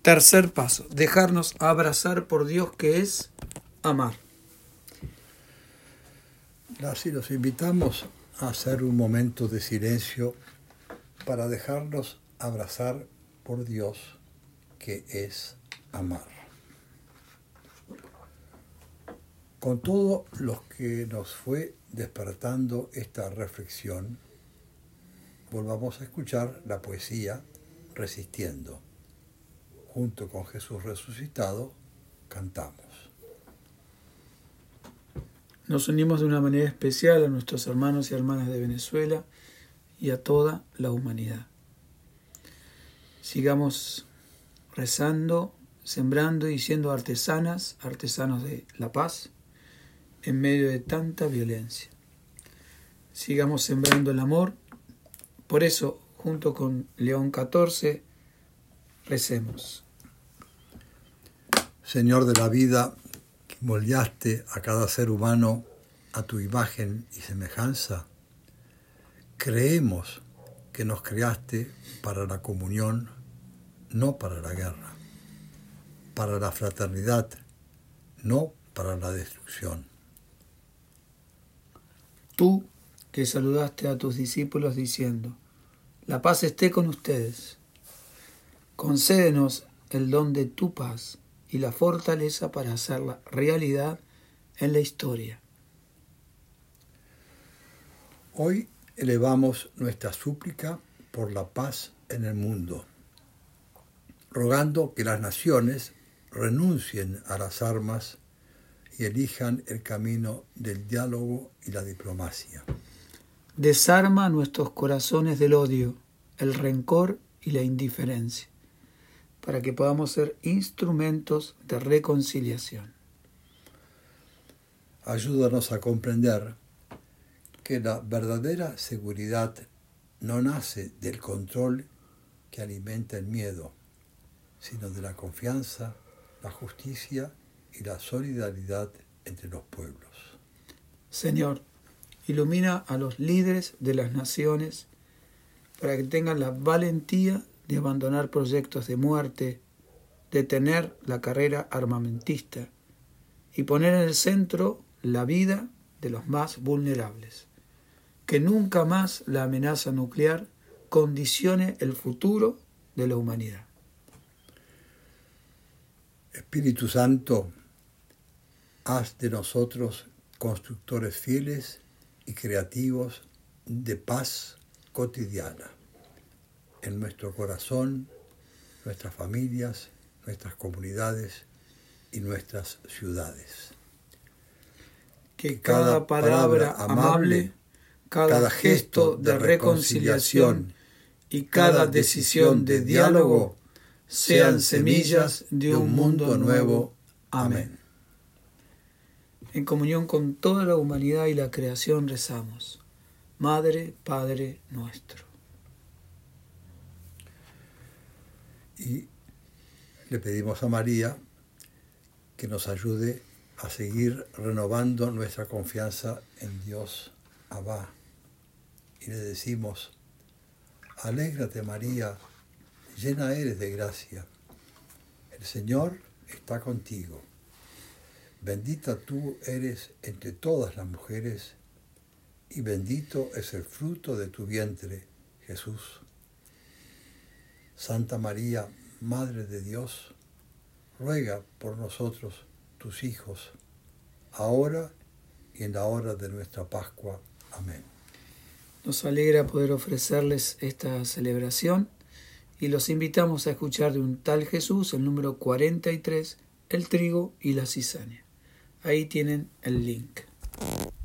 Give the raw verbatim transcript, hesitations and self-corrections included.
Tercer paso, dejarnos abrazar por Dios, que es amar. Así los invitamos a hacer un momento de silencio para dejarnos abrazar por Dios, que es amar. Con todo lo que nos fue despertando esta reflexión, volvamos a escuchar la poesía Resistiendo. Junto con Jesús resucitado, cantamos. Nos unimos de una manera especial a nuestros hermanos y hermanas de Venezuela y a toda la humanidad. Sigamos rezando, sembrando y siendo artesanas, artesanos de la paz, en medio de tanta violencia. Sigamos sembrando el amor. Por eso, junto con León catorce, recemos. Señor de la vida, que moldeaste a cada ser humano a tu imagen y semejanza, creemos que nos creaste para la comunión, no para la guerra, para la fraternidad, no para la destrucción. Tú que saludaste a tus discípulos diciendo: la paz esté con ustedes. Concédenos el don de tu paz y la fortaleza para hacerla realidad en la historia. Hoy elevamos nuestra súplica por la paz en el mundo, rogando que las naciones renuncien a las armas y elijan el camino del diálogo y la diplomacia. Desarma nuestros corazones del odio, el rencor y la indiferencia, para que podamos ser instrumentos de reconciliación. Ayúdanos a comprender que la verdadera seguridad no nace del control que alimenta el miedo, sino de la confianza, la justicia y la solidaridad entre los pueblos. Señor, ilumina a los líderes de las naciones para que tengan la valentía de abandonar proyectos de muerte, detener la carrera armamentista y poner en el centro la vida de los más vulnerables. Que nunca más la amenaza nuclear condicione el futuro de la humanidad. Espíritu Santo, haz de nosotros constructores fieles y creativos de paz cotidiana en nuestro corazón, nuestras familias, nuestras comunidades y nuestras ciudades. Que cada palabra amable, cada gesto de reconciliación y cada decisión de diálogo sean semillas de un mundo nuevo. Amén. En comunión con toda la humanidad y la creación rezamos. Madre, Padre nuestro. Y le pedimos a María que nos ayude a seguir renovando nuestra confianza en Dios, Abba. Y le decimos: alégrate María, llena eres de gracia. El Señor está contigo. Bendita tú eres entre todas las mujeres, y bendito es el fruto de tu vientre, Jesús. Santa María, Madre de Dios, ruega por nosotros, tus hijos, ahora y en la hora de nuestra Pascua. Amén. Nos alegra poder ofrecerles esta celebración y los invitamos a escuchar de un tal Jesús el número cuarenta y tres, el trigo y la cizaña. Ahí tienen el link.